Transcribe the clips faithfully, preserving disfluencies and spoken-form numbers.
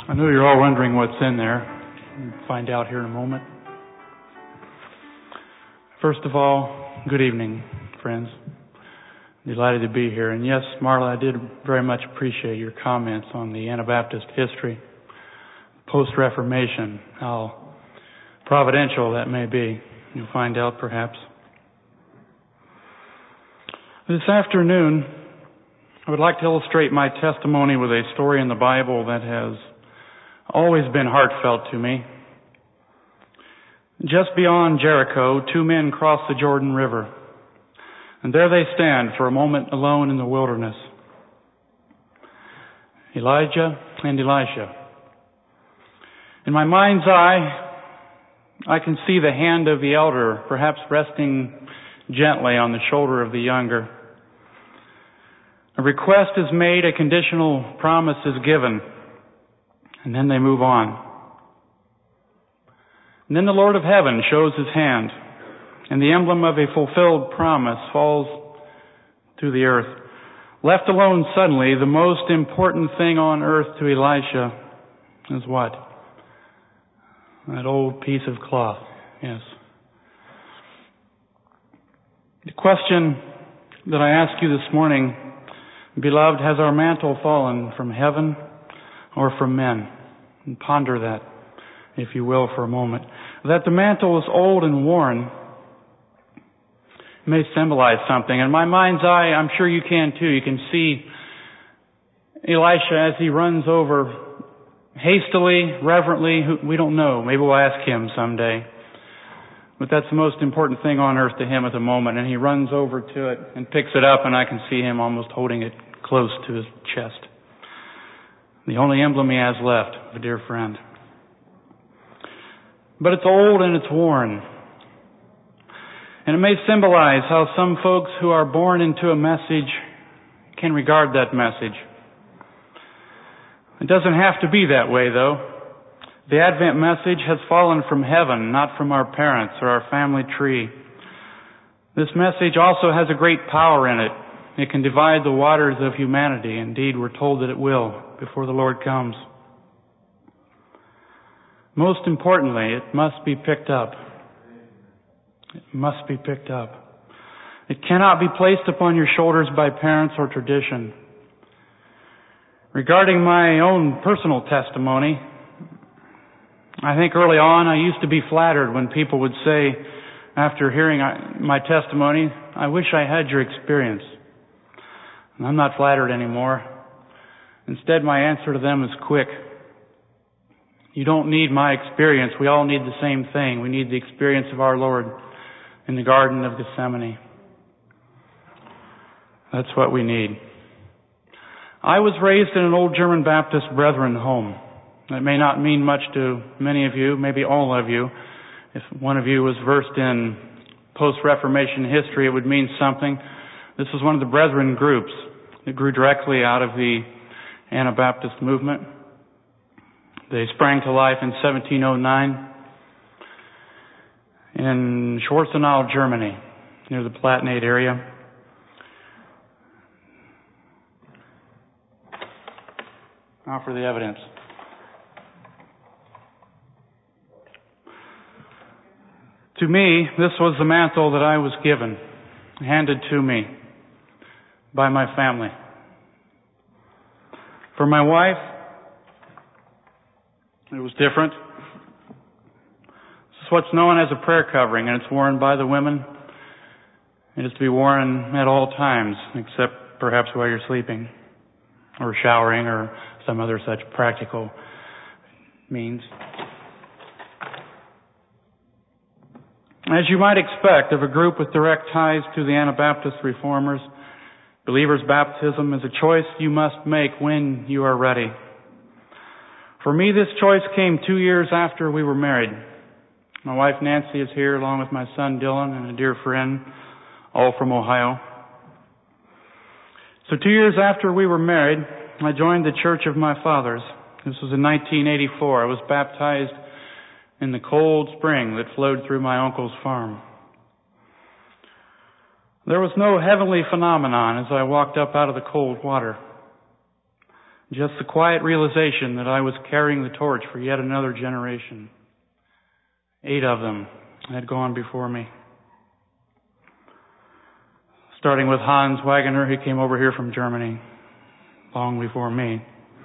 I know you're all wondering what's in there. We'll find out here in a moment. First of all, good evening, friends. Delighted to be here. And yes, Marla, I did very much appreciate your comments on the Anabaptist history, post-Reformation, how providential that may be. You'll find out perhaps. This afternoon, I would like to illustrate my testimony with a story in the Bible that has always been heartfelt to me. Just beyond Jericho, two men cross the Jordan River, and there they stand for a moment alone in the wilderness. Elijah and Elisha. In my mind's eye, I can see the hand of the elder perhaps resting gently on the shoulder of the younger. A request is made, a conditional promise is given, and then they move on. And then the Lord of heaven shows his hand, and the emblem of a fulfilled promise falls to the earth. Left alone suddenly, the most important thing on earth to Elisha is what? That old piece of cloth, yes. The question that I ask you this morning, beloved, has our mantle fallen from heaven or from men? And ponder that, if you will, for a moment. That the mantle is old and worn may symbolize something. In my mind's eye, I'm sure you can too. You can see Elisha as he runs over hastily, reverently. We don't know. Maybe we'll ask him someday. But that's the most important thing on earth to him at the moment. And he runs over to it and picks it up, and I can see him almost holding it close to his chest. The only emblem he has left, a dear friend. But it's old and it's worn. And it may symbolize how some folks who are born into a message can regard that message. It doesn't have to be that way, though. The Advent message has fallen from heaven, not from our parents or our family tree. This message also has a great power in it. It can divide the waters of humanity. Indeed, we're told that it will before the Lord comes. Most importantly, it must be picked up. It must be picked up. It cannot be placed upon your shoulders by parents or tradition. Regarding my own personal testimony, I think early on I used to be flattered when people would say, after hearing my testimony, I wish I had your experience. And I'm not flattered anymore. Instead, my answer to them is quick. You don't need my experience. We all need the same thing. We need the experience of our Lord in the Garden of Gethsemane. That's what we need. I was raised in an old German Baptist Brethren home. That may not mean much to many of you, maybe all of you. If one of you was versed in post-Reformation history, it would mean something. This was one of the Brethren groups that grew directly out of the Anabaptist movement. They sprang to life in seventeen oh nine in Schwarzenau, Germany, near the Palatinate area. Now for the evidence. To me, this was the mantle that I was given, handed to me by my family. For my wife, it was different. This is what's known as a prayer covering, and it's worn by the women. It is to be worn at all times, except perhaps while you're sleeping or showering or some other such practical means. As you might expect of a group with direct ties to the Anabaptist reformers, believer's baptism is a choice you must make when you are ready. For me, this choice came two years after we were married. My wife Nancy is here along with my son Dylan and a dear friend, all from Ohio. So two years after we were married, I joined the church of my fathers. This was in nineteen eighty-four. I was baptized in the cold spring that flowed through my uncle's farm. There was no heavenly phenomenon as I walked up out of the cold water. Just the quiet realization that I was carrying the torch for yet another generation. Eight of them had gone before me. Starting with Hans Wagener, who came over here from Germany long before me.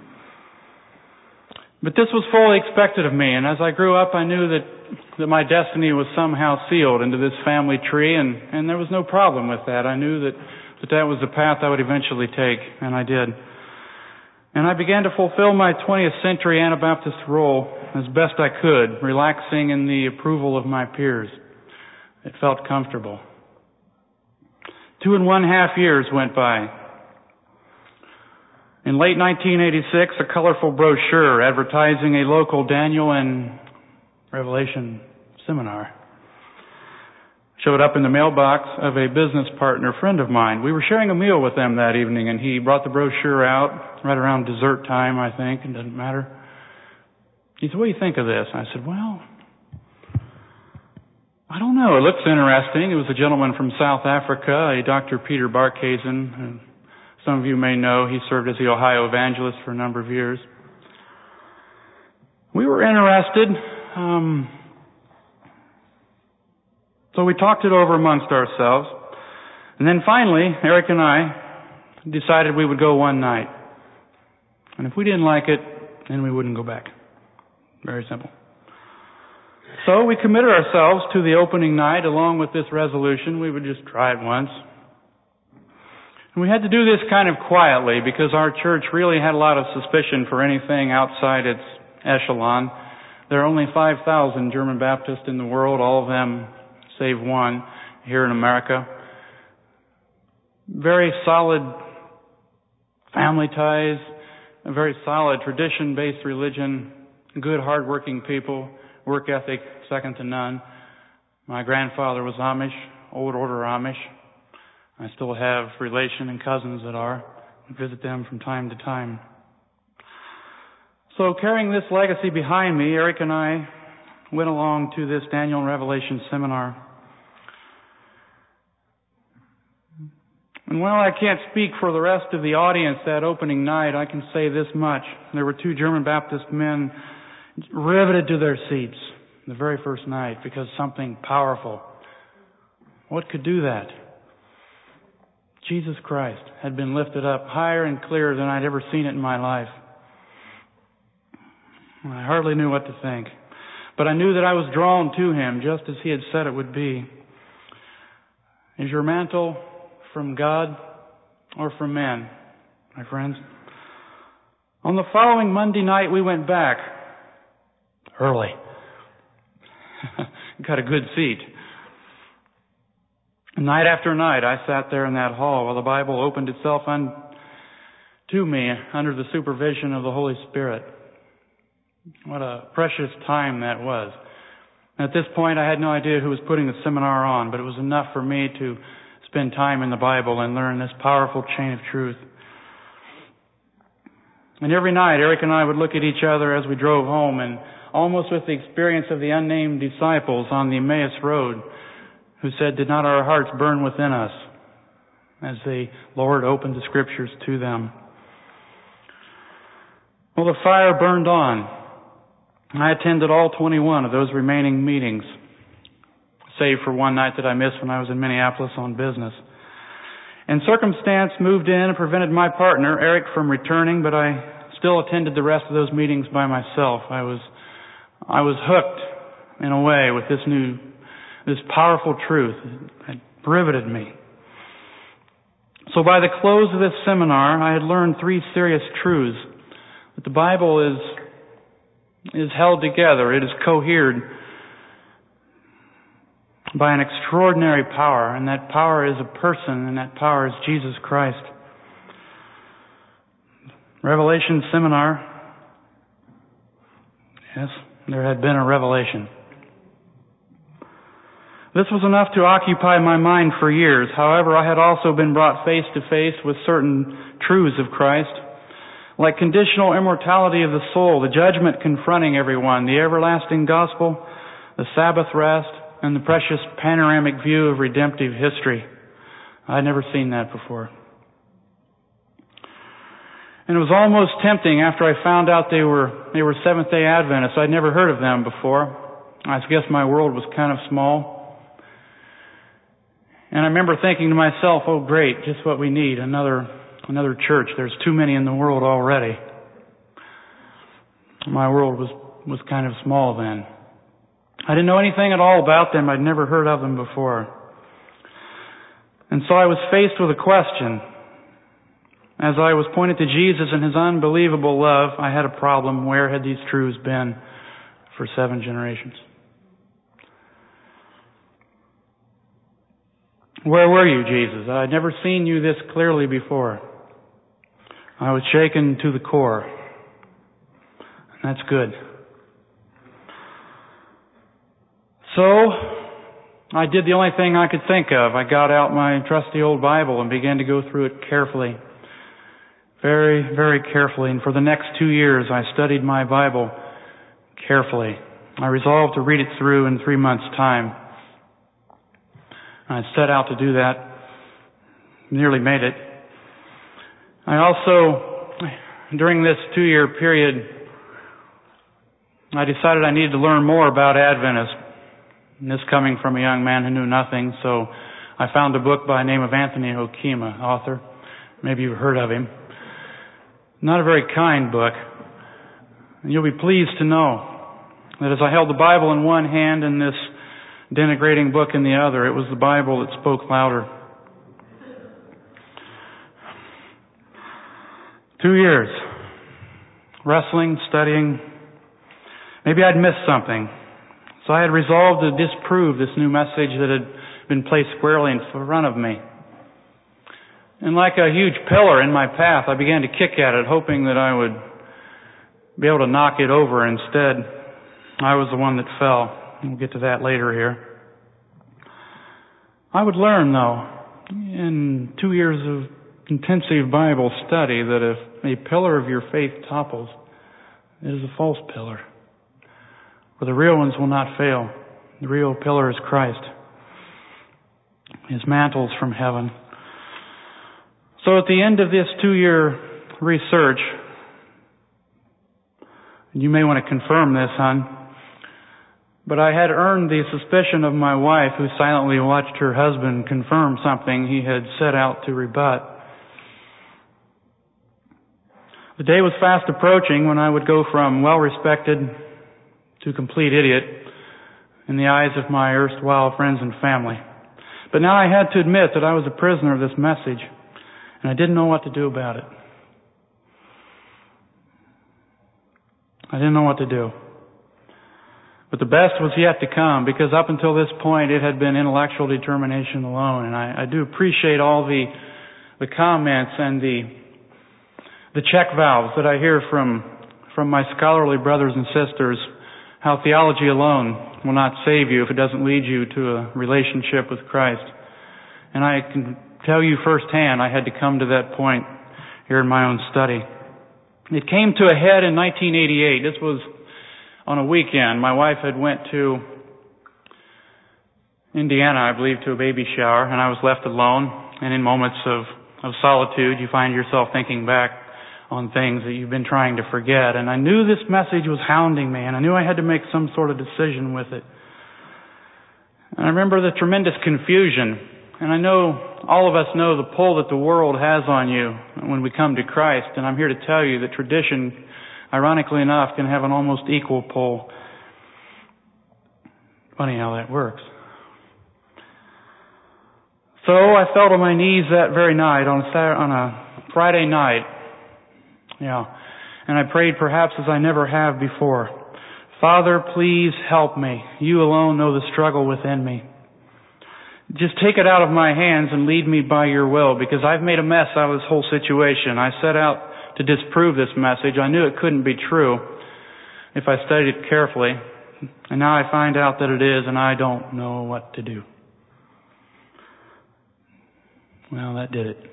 But this was fully expected of me, and as I grew up, I knew that, that my destiny was somehow sealed into this family tree, and, and there was no problem with that. I knew that, that that was the path I would eventually take, and I did. And I began to fulfill my twentieth century Anabaptist role as best I could, relaxing in the approval of my peers. It felt comfortable. Two and one half years went by. In late nineteen eighty-six, a colorful brochure advertising a local Daniel and Revelation seminar showed up in the mailbox of a business partner friend of mine. We were sharing a meal with them that evening, and he brought the brochure out right around dessert time, I think, it doesn't matter. He said, "What do you think of this?" I said, "Well, I don't know. It looks interesting." It was a gentleman from South Africa, a Doctor Peter Barkhuizen, who some of you may know. He served as the Ohio evangelist for a number of years. We were interested. Um, so we talked it over amongst ourselves. And then finally, Eric and I decided we would go one night. And if we didn't like it, then we wouldn't go back. Very simple. So we committed ourselves to the opening night along with this resolution. We would just try it once. And we had to do this kind of quietly because our church really had a lot of suspicion for anything outside its echelon. There are only five thousand German Baptists in the world, all of them save one here in America. Very solid family ties, a very solid tradition-based religion, good hard-working people, work ethic second to none. My grandfather was Amish, old order Amish. I still have relation and cousins that are. I visit them from time to time. So carrying this legacy behind me, Eric and I went along to this Daniel and Revelation seminar. And while I can't speak for the rest of the audience that opening night, I can say this much. There were two German Baptist men riveted to their seats the very first night because something powerful. What could do that? Jesus Christ had been lifted up higher and clearer than I'd ever seen it in my life. I hardly knew what to think. But I knew that I was drawn to Him just as He had said it would be. Is your mantle from God or from men, my friends? On the following Monday night, we went back early. Got a good seat. Night after night, I sat there in that hall while the Bible opened itself unto me under the supervision of the Holy Spirit. What a precious time that was. At this point, I had no idea who was putting the seminar on, but it was enough for me to spend time in the Bible and learn this powerful chain of truth. And every night, Eric and I would look at each other as we drove home, and almost with the experience of the unnamed disciples on the Emmaus Road, who said, "Did not our hearts burn within us?" as the Lord opened the Scriptures to them. Well, the fire burned on. I attended all twenty-one of those remaining meetings, save for one night that I missed when I was in Minneapolis on business. And circumstance moved in and prevented my partner, Eric, from returning, but I still attended the rest of those meetings by myself. I was, I was hooked, in a way, with this new This powerful truth had riveted me. So by the close of this seminar, I had learned three serious truths. That the Bible is, is held together. It is cohered by an extraordinary power. And that power is a person, and that power is Jesus Christ. Revelation seminar. Yes, there had been a revelation. This was enough to occupy my mind for years. However, I had also been brought face to face with certain truths of Christ, like conditional immortality of the soul, the judgment confronting everyone, the everlasting gospel, the Sabbath rest, and the precious panoramic view of redemptive history. I'd never seen that before. And it was almost tempting after I found out they were they were Seventh-day Adventists. I'd never heard of them before. I guess my world was kind of small. And I remember thinking to myself, oh great, just what we need, another another church. There's too many in the world already. My world was, was kind of small then. I didn't know anything at all about them. I'd never heard of them before. And so I was faced with a question. As I was pointed to Jesus and His unbelievable love, I had a problem. Where had these truths been for seven generations? Where were you, Jesus? I had never seen you this clearly before. I was shaken to the core. And that's good. So, I did the only thing I could think of. I got out my trusty old Bible and began to go through it carefully. Very, very carefully. And for the next two years, I studied my Bible carefully. I resolved to read it through in three months' time. I set out to do that. Nearly made it. I also, during this two-year period, I decided I needed to learn more about Adventists. And this coming from a young man who knew nothing, so I found a book by the name of Anthony Hoekema, author. Maybe you've heard of him. Not a very kind book. And you'll be pleased to know that as I held the Bible in one hand and this denigrating book in the other, it was the Bible that spoke louder. Two years. Wrestling, studying. Maybe I'd missed something. So I had resolved to disprove this new message that had been placed squarely in front of me. And like a huge pillar in my path, I began to kick at it, hoping that I would be able to knock it over. Instead, I was the one that fell. We'll get to that later here. I would learn, though, in two years of intensive Bible study, that if a pillar of your faith topples, it is a false pillar. For the real ones will not fail. The real pillar is Christ. His mantle's from heaven. So at the end of this two-year research, you may want to confirm this, hon, but I had earned the suspicion of my wife, who silently watched her husband confirm something he had set out to rebut. The day was fast approaching when I would go from well-respected to complete idiot in the eyes of my erstwhile friends and family. But now I had to admit that I was a prisoner of this message, and I didn't know what to do about it. I didn't know what to do. But the best was yet to come, because up until this point it had been intellectual determination alone. And I, I do appreciate all the the comments and the the check valves that I hear from from my scholarly brothers and sisters, how theology alone will not save you if it doesn't lead you to a relationship with Christ. And I can tell you firsthand, I had to come to that point here in my own study. It came to a head in nineteen eighty-eight. This was on a weekend. My wife had went to Indiana, I believe, to a baby shower, and I was left alone. And in moments of, of solitude, you find yourself thinking back on things that you've been trying to forget. And I knew this message was hounding me, and I knew I had to make some sort of decision with it. And I remember the tremendous confusion. And I know all of us know the pull that the world has on you when we come to Christ. And I'm here to tell you that tradition, ironically enough, can have an almost equal pull. Funny how that works. So I fell to my knees that very night on a, Saturday, on a Friday night. Yeah. And I prayed perhaps as I never have before. Father, please help me. You alone know the struggle within me. Just take it out of my hands and lead me by your will, because I've made a mess out of this whole situation. I set out to disprove this message. I knew it couldn't be true if I studied it carefully. And now I find out that it is, and I don't know what to do. Well, that did it.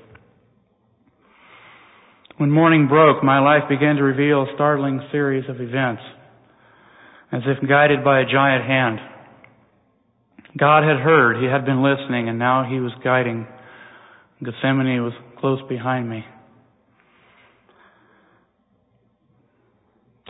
When morning broke, my life began to reveal a startling series of events, as if guided by a giant hand. God had heard, He had been listening, and now He was guiding. Gethsemane was close behind me.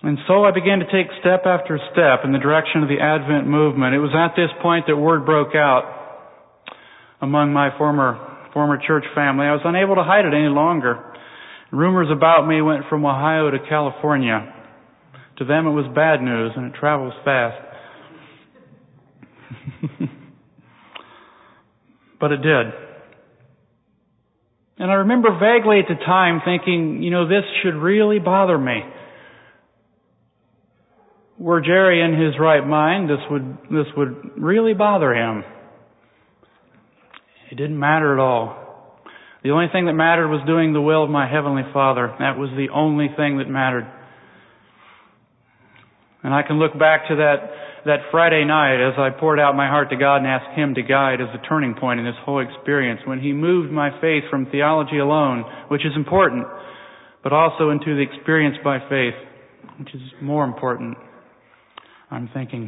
And so I began to take step after step in the direction of the Advent movement. It was at this point that word broke out among my former former church family. I was unable to hide it any longer. Rumors about me went from Ohio to California. To them it was bad news, and it travels fast. But it did. And I remember vaguely at the time thinking, you know, this should really bother me. Were Jerry in his right mind, this would this would really bother him. It didn't matter at all. The only thing that mattered was doing the will of my Heavenly Father. That was the only thing that mattered. And I can look back to that, that Friday night as I poured out my heart to God and asked Him to guide as a turning point in this whole experience, when He moved my faith from theology alone, which is important, but also into the experience by faith, which is more important, I'm thinking.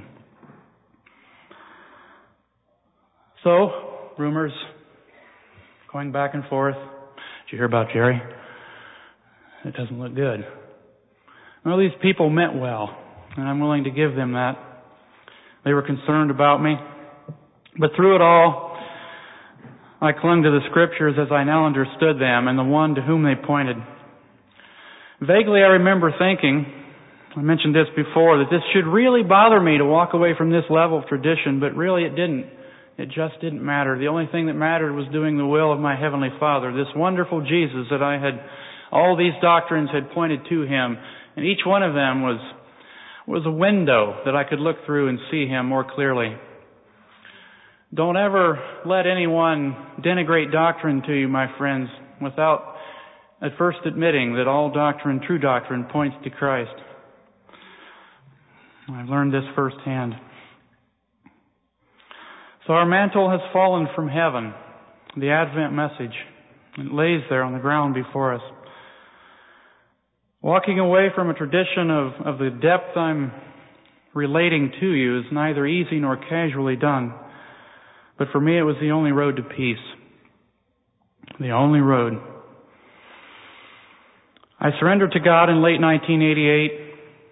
So, rumors going back and forth. Did you hear about Jerry? It doesn't look good. Well, these people meant well, and I'm willing to give them that. They were concerned about me. But through it all, I clung to the Scriptures as I now understood them and the one to whom they pointed. Vaguely, I remember thinking, I mentioned this before, that this should really bother me to walk away from this level of tradition, but really it didn't. It just didn't matter. The only thing that mattered was doing the will of my Heavenly Father, this wonderful Jesus that I had, all these doctrines had pointed to Him, and each one of them was was a window that I could look through and see Him more clearly. Don't ever let anyone denigrate doctrine to you, my friends, without at first admitting that all doctrine, true doctrine, points to Christ. I've learned this firsthand. So our mantle has fallen from heaven, the Advent message. It lays there on the ground before us. Walking away from a tradition of, of the depth I'm relating to you is neither easy nor casually done. But for me, it was the only road to peace. The only road. I surrendered to God in late nineteen eighty-eight.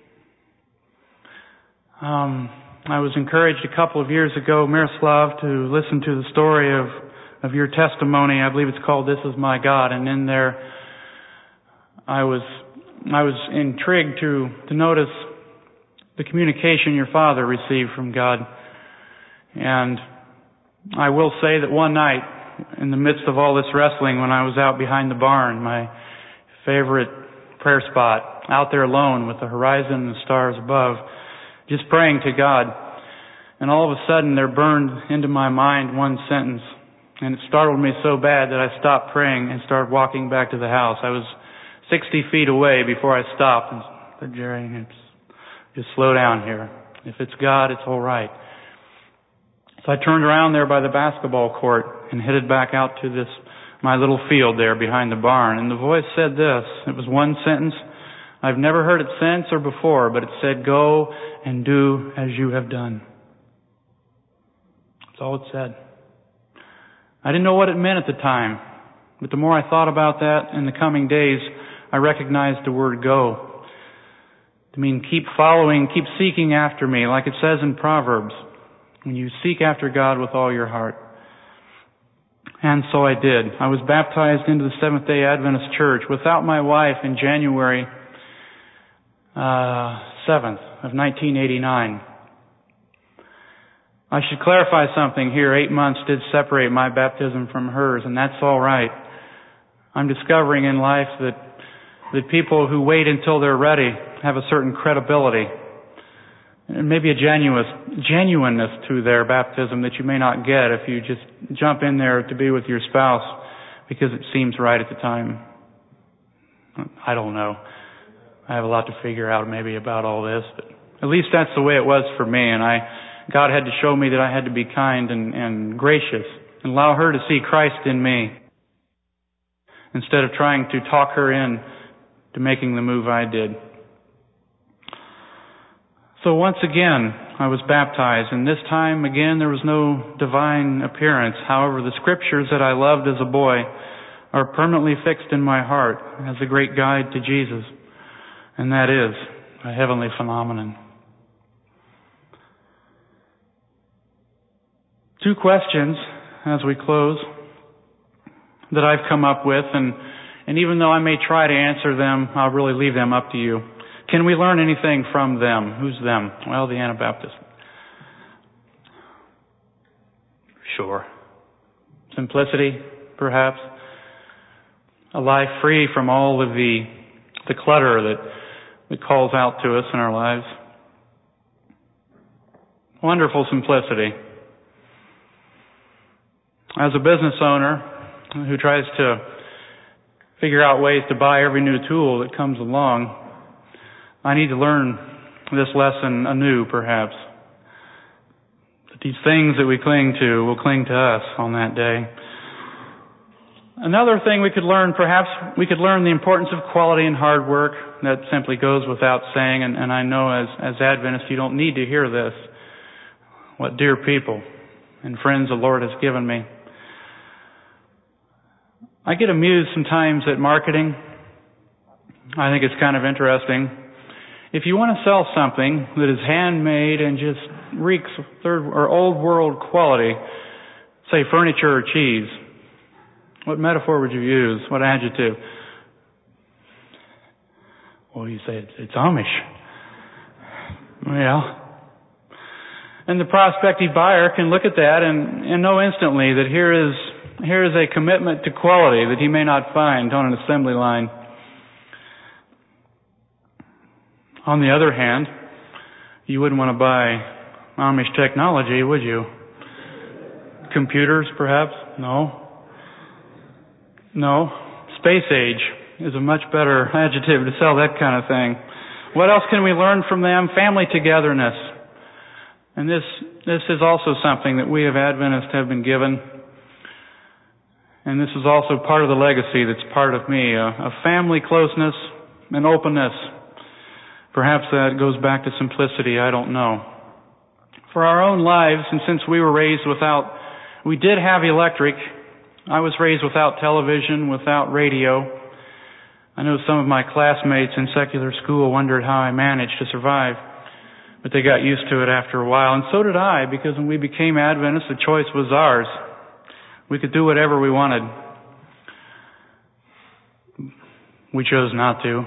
Um, I was encouraged a couple of years ago, Miroslav, to listen to the story of, of your testimony. I believe it's called This Is My God. And in there, I was I was intrigued to, to notice the communication your father received from God. And I will say that one night, in the midst of all this wrestling, when I was out behind the barn, my favorite prayer spot, out there alone with the horizon and the stars above, just praying to God, and all of a sudden there burned into my mind one sentence, and it startled me so bad that I stopped praying and started walking back to the house. I was sixty feet away before I stopped and said, Jerry, just slow down here. If it's God, it's all right. So I turned around there by the basketball court and headed back out to this, my little field there behind the barn. And the voice said this. It was one sentence. I've never heard it since or before, but it said, go and do as you have done. That's all it said. I didn't know what it meant at the time, but the more I thought about that in the coming days, I recognized the word go. To mean keep following, keep seeking after me, like it says in Proverbs, when you seek after God with all your heart. And so I did. I was baptized into the Seventh-day Adventist Church without my wife in January uh, seventh of nineteen eighty-nine. I should clarify something here. Eight months did separate my baptism from hers, and that's all right. I'm discovering in life that that people who wait until they're ready have a certain credibility and maybe a genuine, genuineness to their baptism that you may not get if you just jump in there to be with your spouse because it seems right at the time. I don't know. I have a lot to figure out maybe about all this, but at least that's the way it was for me, and I God had to show me that I had to be kind and, and gracious and allow her to see Christ in me instead of trying to talk her in to making the move I did. So once again, I was baptized, and this time again there was no divine appearance. However, the scriptures that I loved as a boy are permanently fixed in my heart as a great guide to Jesus. And that is, a heavenly phenomenon. Two questions as we close that I've come up with, and, and even though I may try to answer them, I'll really leave them up to you. Can we learn anything from them? Who's them? Well, the Anabaptists. Sure. Simplicity, perhaps. A life free from all of the the clutter that, that calls out to us in our lives. Wonderful simplicity. As a business owner who tries to figure out ways to buy every new tool that comes along, I need to learn this lesson anew, perhaps. That these things that we cling to will cling to us on that day. Another thing we could learn, perhaps, we could learn the importance of quality and hard work. That simply goes without saying, and, and I know as, as Adventists you don't need to hear this. What dear people and friends the Lord has given me. I get amused sometimes at marketing. I think it's kind of interesting. If you want to sell something that is handmade and just reeks of third or old world quality, say furniture or cheese, what metaphor would you use? What adjective? Well, you say it's, it's Amish. Well, and the prospective buyer can look at that and, and know instantly that here is here is a commitment to quality that he may not find on an assembly line. On the other hand, you wouldn't want to buy Amish technology, would you? Computers, perhaps? No. No. Space age is a much better adjective to sell that kind of thing. What else can we learn from them? Family togetherness. And this, this is also something that we as Adventists have been given. And this is also part of the legacy that's part of me, a, a family closeness and openness. Perhaps that goes back to simplicity, I don't know. For our own lives, and since we were raised without, we did have electric. I was raised without television, without radio. I know some of my classmates in secular school wondered how I managed to survive, but they got used to it after a while, and so did I, because when we became Adventists, the choice was ours. We could do whatever we wanted. We chose not to.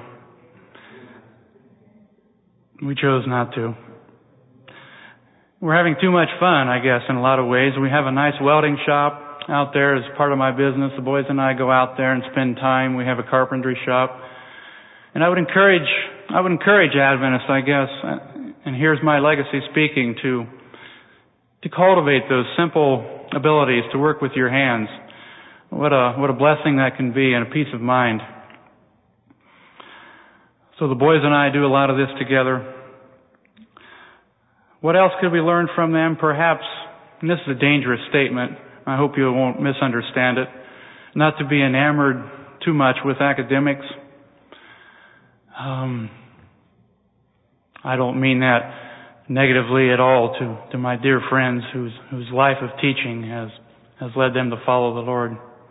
We chose not to. We're having too much fun, I guess, in a lot of ways. We have a nice welding shop out there as part of my business. The boys and I go out there and spend time. We have a carpentry shop. And I would encourage, I would encourage Adventists, I guess, and here's my legacy speaking, to, to cultivate those simple abilities to work with your hands. What a, what a blessing that can be, and a peace of mind. So the boys and I do a lot of this together. What else could we learn from them? Perhaps, and this is a dangerous statement, I hope you won't misunderstand it, not to be enamored too much with academics. Um, I don't mean that negatively at all to, to my dear friends whose, whose life of teaching has, has led them to follow the Lord.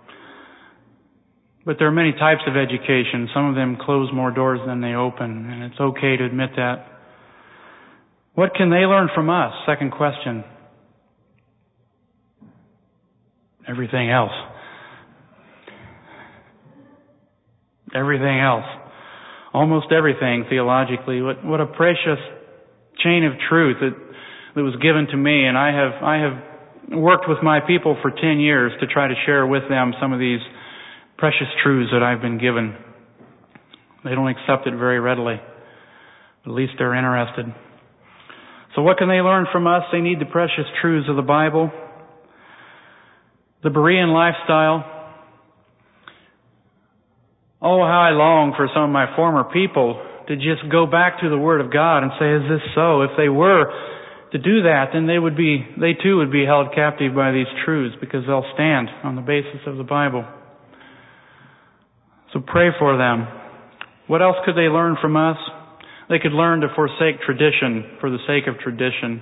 But there are many types of education. Some of them close more doors than they open, and it's okay to admit that. What can they learn from us? Second question. Everything else. Everything else. Almost everything theologically. What, what a precious chain of truth that, that was given to me, and I have, I have worked with my people for ten years to try to share with them some of these precious truths that I've been given. They don't accept it very readily. At least they're interested. So what can they learn from us? They need the precious truths of the Bible. The Berean lifestyle. Oh, how I long for some of my former people to just go back to the Word of God and say, is this so? If they were to do that, then they would be, they too would be held captive by these truths, because they'll stand on the basis of the Bible. So pray for them. What else could they learn from us? They could learn to forsake tradition for the sake of tradition.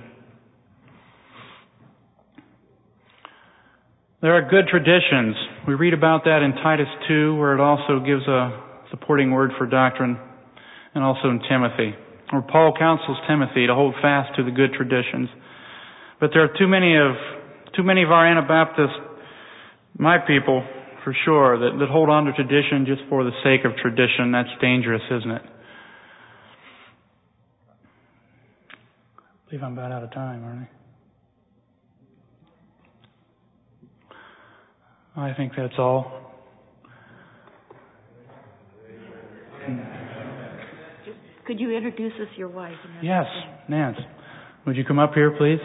There are good traditions. We read about that in Titus two, where it also gives a supporting word for doctrine, and also in Timothy. where Paul counsels Timothy to hold fast to the good traditions. But there are too many of too many of our Anabaptists, my people, for sure, that, that hold on to tradition just for the sake of tradition. That's dangerous, isn't it? I believe I'm about out of time, aren't I? I think that's all. Could you introduce us your wife? Yes, Nance. Would you come up here, please?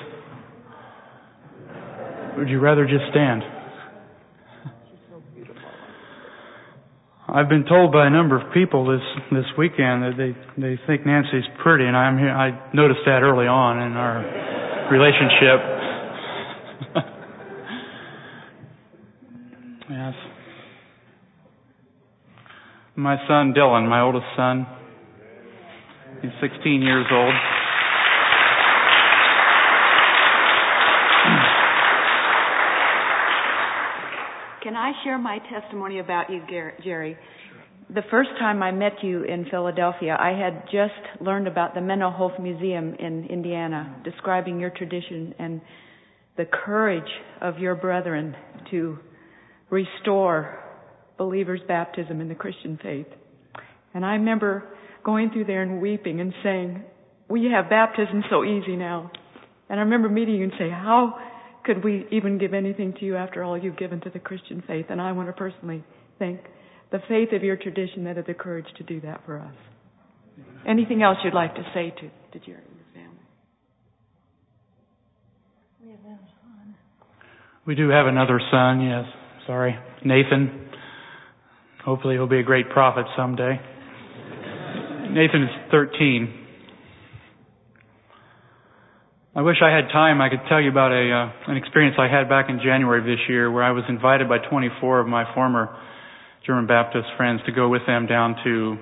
Would you rather just stand? I've been told by a number of people this this weekend that they they think Nancy's pretty, and I'm here. I noticed that early on in our relationship. Yes. My son Dylan, my oldest son, he's sixteen years old. Can I share my testimony about you, Jerry? The first time I met you in Philadelphia, I had just learned about the Menno Hof Museum in Indiana, describing your tradition and the courage of your brethren to restore believers' baptism in the Christian faith. And I remember going through there and weeping and saying, we have baptism so easy now. And I remember meeting you and saying, how could we even give anything to you after all you've given to the Christian faith? And I want to personally thank the faith of your tradition that had the courage to do that for us. Anything else you'd like to say to, to Jerry and his family? We have another son. We do have another son, yes. Sorry. Nathan. Hopefully he'll be a great prophet someday. Nathan is thirteen. I wish I had time. I could tell you about a uh, an experience I had back in January of this year where I was invited by twenty-four of my former German Baptist friends to go with them down to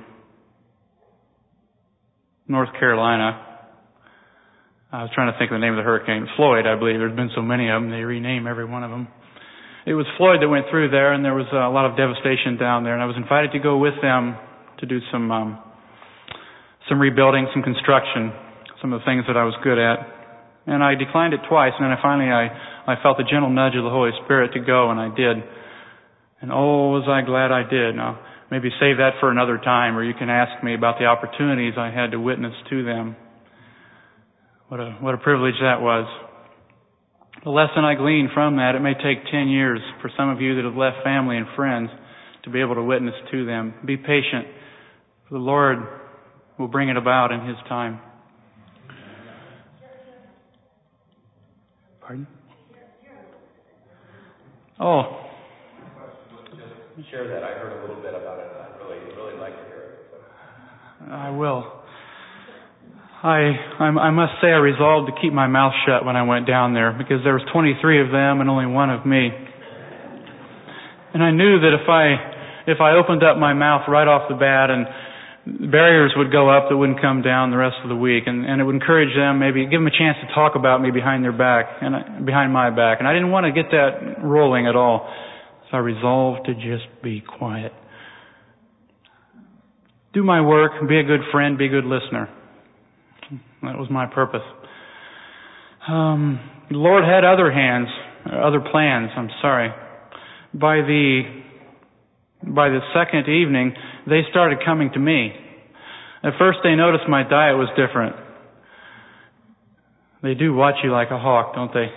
North Carolina. I was trying to think of the name of the hurricane. Floyd, I believe. There's been so many of them, they rename every one of them. It was Floyd that went through there, and there was a lot of devastation down there. And I was invited to go with them to do some um, some rebuilding, some construction, some of the things that I was good at. And I declined it twice, and then I finally I, I felt the gentle nudge of the Holy Spirit to go, and I did. And oh, was I glad I did. Now, maybe save that for another time, or you can ask me about the opportunities I had to witness to them. What a what a privilege that was. The lesson I gleaned from that, it may take ten years for some of you that have left family and friends to be able to witness to them. Be patient. The Lord will bring it about in His time. Pardon? Oh. Share that. I heard a little bit about it. I'd really, really like to hear it. I will. I, I I must say I resolved to keep my mouth shut when I went down there because there was twenty-three of them and only one of me. And I knew that if I if I opened up my mouth right off the bat, and barriers would go up that wouldn't come down the rest of the week, and, and it would encourage them, maybe give them a chance to talk about me behind their back and I, behind my back. And I didn't want to get that rolling at all, so I resolved to just be quiet. Do my work, be a good friend, be a good listener. That was my purpose. Um, the Lord had other hands, other plans. I'm sorry. By the by the second evening, they started coming to me. At first, they noticed my diet was different. They do watch you like a hawk, don't they?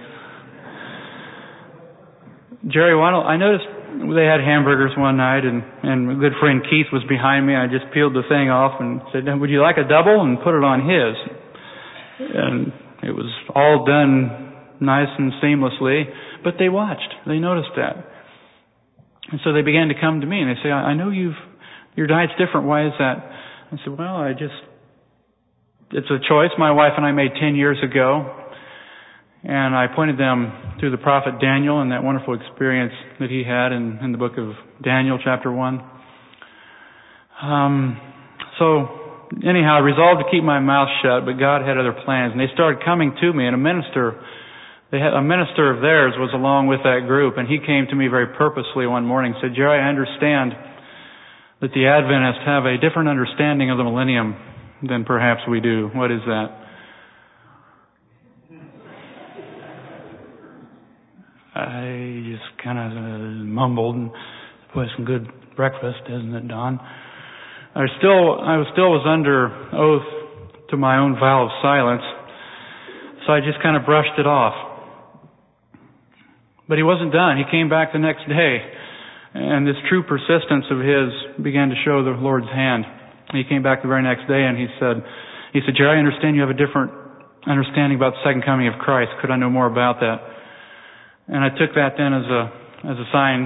Jerry, why don't I noticed they had hamburgers one night, and and my good friend Keith was behind me. I just peeled the thing off and said, "Would you like a double?" and put it on his. And it was all done nice and seamlessly, but they watched. They noticed that. And so they began to come to me and they say, I know you've, your diet's different. Why is that? I said, well, I just, it's a choice my wife and I made ten years ago. And I pointed them to the prophet Daniel and that wonderful experience that he had in, in the book of Daniel, chapter one. Um, so anyhow, I resolved to keep my mouth shut, but God had other plans. And they started coming to me, and a minister They had, a minister of theirs was along with that group, and he came to me very purposely one morning and said, Jerry, I understand that the Adventists have a different understanding of the millennium than perhaps we do. What is that? I just kind of uh, mumbled, and boy, some good breakfast, isn't it, Don? I still, I was still was under oath to my own vow of silence, so I just kind of brushed it off. But he wasn't done. He came back the next day, and this true persistence of his began to show the Lord's hand. He came back the very next day, and he said, he said, Jerry, I understand you have a different understanding about the second coming of Christ. Could I know more about that? And I took that then as a as a sign,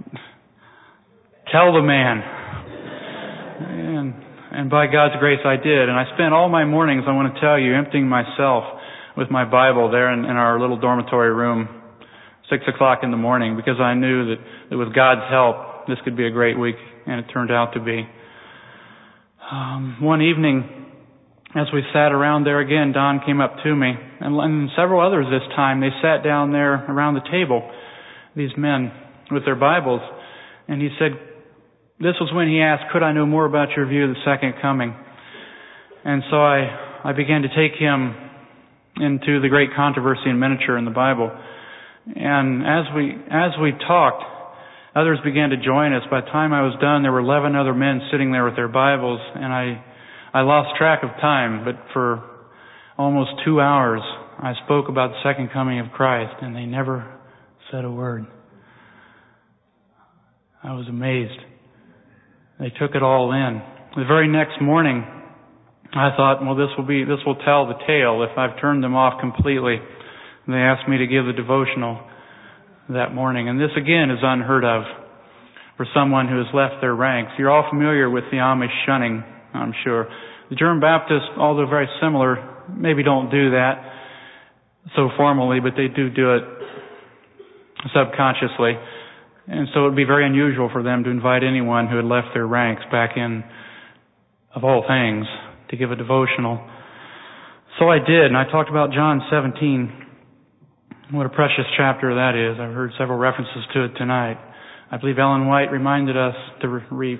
tell the man. And and by God's grace I did. And I spent all my mornings, I want to tell you, emptying myself with my Bible there in, in our little dormitory room, six o'clock in the morning, because I knew that, that with God's help, this could be a great week, and it turned out to be. Um, one evening, as we sat around there again, Don came up to me, and, and several others this time. They sat down there around the table, these men with their Bibles, and he said, this was when he asked, could I know more about your view of the second coming? And so I, I began to take him into the great controversy in miniature in the Bible. And as we, as we talked, others began to join us. By the time I was done, there were eleven other men sitting there with their Bibles, and I I lost track of time, but for almost two hours I spoke about the second coming of Christ, and they never said a word. I was amazed. They took it all in. The very next morning, I thought, well, this will be, this will tell the tale if I've turned them off completely. And they asked me to give the devotional that morning, and this again is unheard of for someone who has left their ranks. You're all familiar with the Amish shunning, I'm sure. The German Baptists, although very similar, maybe don't do that so formally, but they do do it subconsciously. And so it would be very unusual for them to invite anyone who had left their ranks back in, of all things, to give a devotional. So I did, and I talked about John seventeen. What a precious chapter that is. I've heard several references to it tonight. I believe Ellen White reminded us to re-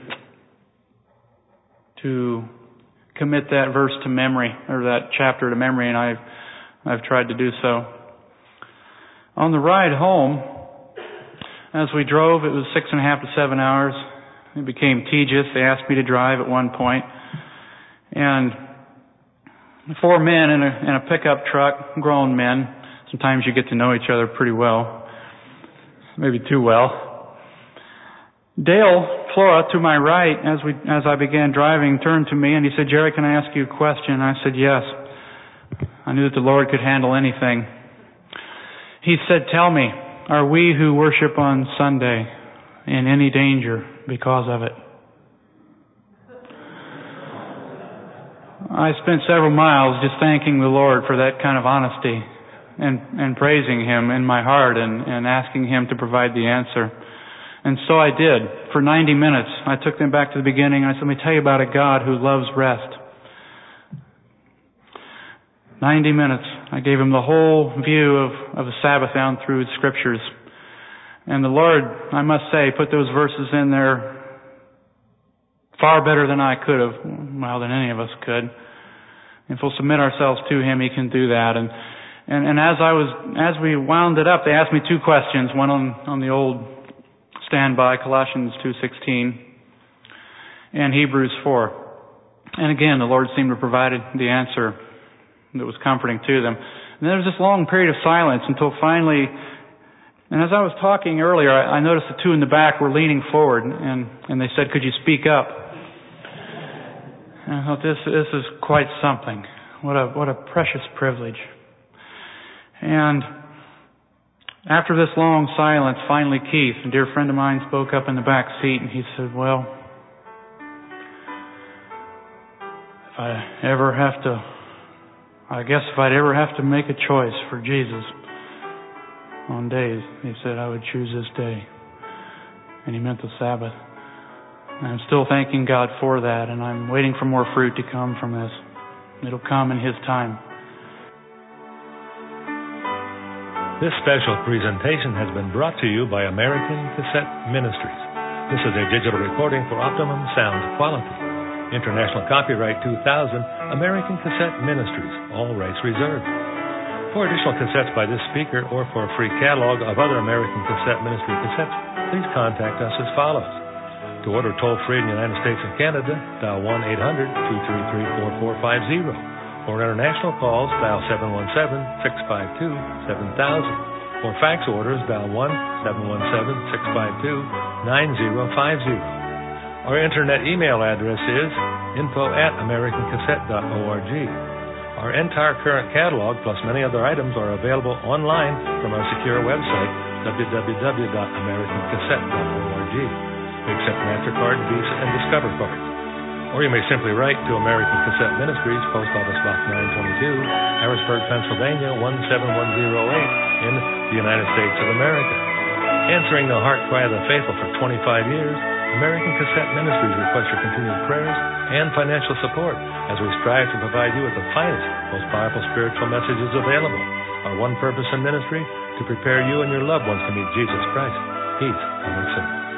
to commit that verse to memory, or that chapter to memory, and I've I've tried to do so. On the ride home, as we drove, it was six and a half to seven hours. It became tedious. They asked me to drive at one point, and four men in a, in a pickup truck, grown men. Sometimes you get to know each other pretty well, maybe too well. Dale Flora, to my right, as we as I began driving, turned to me and he said, Jerry, can I ask you a question? I said, yes. I knew that the Lord could handle anything. He said, tell me, are we who worship on Sunday in any danger because of it? I spent several miles just thanking the Lord for that kind of honesty and, and praising Him in my heart and, and asking Him to provide the answer. And so I did. For ninety minutes, I took them back to the beginning. I said, let me tell you about a God who loves rest. ninety minutes. I gave him the whole view of, of the Sabbath down through the Scriptures. And the Lord, I must say, put those verses in there far better than I could have, well, than any of us could. If we'll submit ourselves to Him, He can do that. And and, and as I was, as we wound it up, they asked me two questions. One on, on the old standby, Colossians two sixteen, and Hebrews four. And again, the Lord seemed to have provided the answer that was comforting to them. And there was this long period of silence until finally, and as I was talking earlier, I, I noticed the two in the back were leaning forward, and, and they said, could you speak up? And I thought, this this is quite something. What a what a precious privilege. And after this long silence, finally Keith, a dear friend of mine, spoke up in the back seat, and he said, well, if I ever have to, I guess if I'd ever have to make a choice for Jesus on days, he said, I would choose this day. And he meant the Sabbath. And I'm still thanking God for that, and I'm waiting for more fruit to come from this. It'll come in His time. This special presentation has been brought to you by American Cassette Ministries. This is a digital recording for optimum sound quality. International copyright two thousand, American Cassette Ministries, all rights reserved. For additional cassettes by this speaker or for a free catalog of other American Cassette Ministry cassettes, please contact us as follows. To order toll-free in the United States and Canada, dial one eight hundred two three three four four five zero. For international calls, dial seven one seven six five two seven thousand. For fax orders, dial one seven one seven six five two nine zero five zero. Our internet email address is info at american cassette dot org. Our entire current catalog, plus many other items, are available online from our secure website, w w w dot american cassette dot org. We accept MasterCard, Visa, and Discover cards. Or you may simply write to American Cassette Ministries, Post Office Box nine twenty-two, Harrisburg, Pennsylvania, one seven one zero eight, in the United States of America. Answering the heart cry of the faithful for twenty-five years, American Cassette Ministries requests your continued prayers and financial support as we strive to provide you with the finest, most powerful spiritual messages available. Our one purpose in ministry, to prepare you and your loved ones to meet Jesus Christ. He's coming soon.